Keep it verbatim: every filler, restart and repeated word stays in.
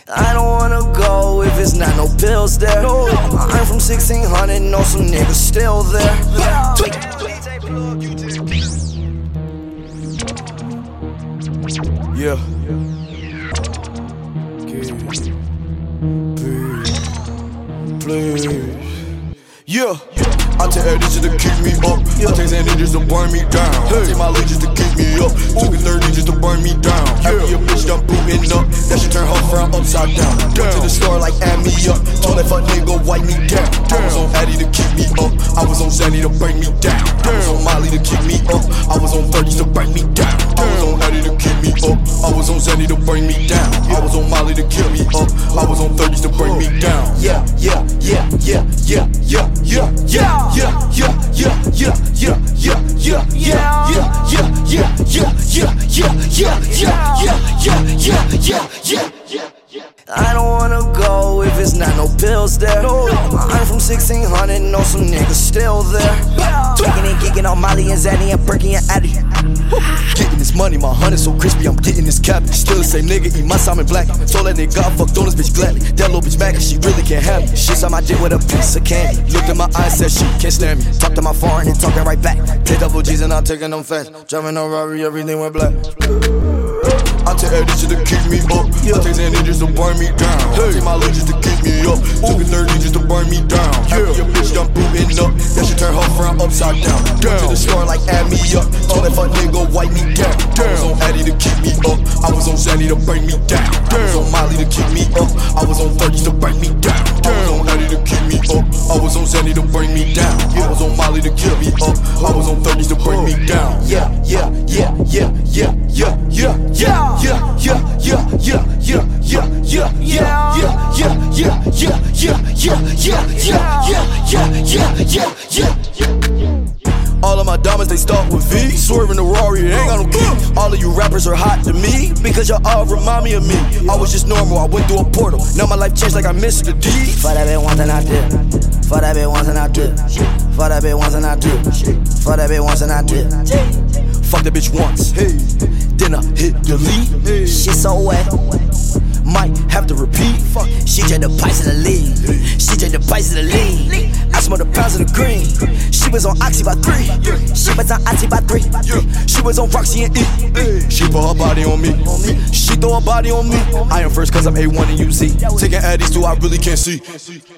I don't wanna go if it's not no bills there. No. I'm from sixteen hundred, know some niggas still there. Yeah. Please, please. Yeah. I take that just to keep me up. I take that just to burn me down. I take my legions to keep me up. Took a thirty just to burn me down. After your bitch done booting up, that should turn her frown upside down. Went to the store like add me up. Told that fuck nigga wipe me down. I was on Addy to keep me up. I was on Zanny to bring me down. I was on Molly to keep me up. I was on thirties to bring me down. I was on Addy to keep me up. I was on Zanny to bring me down. I was on Molly to kill me up. I was on thirties to bring me down. Yeah, yeah, yeah, yeah, yeah, yeah, yeah, yeah. Yeah, yeah, yeah, yeah, yeah, yeah, yeah, yeah, yeah, yeah, yeah, yeah, yeah, yeah, yeah, yeah, yeah, yeah, yeah, yeah. I don't wanna go if it's not no bills there. No. I'm from sixteen hundred, know some niggas still there. Tweaking and geeking on Molly and Zanny and Perky and Addy. Getting this money, my honey so crispy, I'm getting this cabbage. Still the same nigga, eat my salmon black. Told that nigga I fucked on this bitch gladly. That little bitch mad cause she really can't have me. Shit's on my dick with a piece of candy. Looked in my eyes, said she can't stand me. Talked to my foreign and talking right back. Take double G's and I'm taking them fast. Driving on Rari, everything went black. I take that just to keep me up. I take that just to burn me down. I take my legions to keep me up. Took a thirty just to burn me down. After your bitch done booting up, that should turn her frown upside down. Went to the store like add me up. Told that fuck nigga wipe me down. I was on Addy to keep me up. I was on Zanny to bring me down. I was on Molly to keep me up. I was on thirties to bring me down. I was on Addy to keep me up. I was on Zanny to bring me down. I was on Molly to kill me up. I was on thirties to bring me down. Yeah, yeah, yeah, yeah, yeah, yeah, yeah, yeah. Yeah, yeah, yeah, yeah, yeah, yeah, yeah, yeah, yeah, yeah, yeah, yeah, yeah, yeah, yeah, yeah, yeah, yeah, yeah, yeah. All of my diamonds, they start with V. Swerving the Rari, it ain't got no key. All of you rappers are hot to me because y'all all remind me of me. I was just normal, I went through a portal. Now my life changed like I missed the D. For that bit once and I did. For that bit once and I did. For that bit once and I did. For that bit once and I did. Fuck that bitch once, hey. Then I hit delete. Hey. Shit so wet, might have to repeat. Fuck. She drank the price of the lean. She drank the price of the lean. I smell the pounds of the green. She was on Oxy by three. She was on Oxy by three. She was on Roxy and E. She put her body on me. She throw her body on me. I am first cause I'm A one and U Z. Taking Addies too, I really can't see.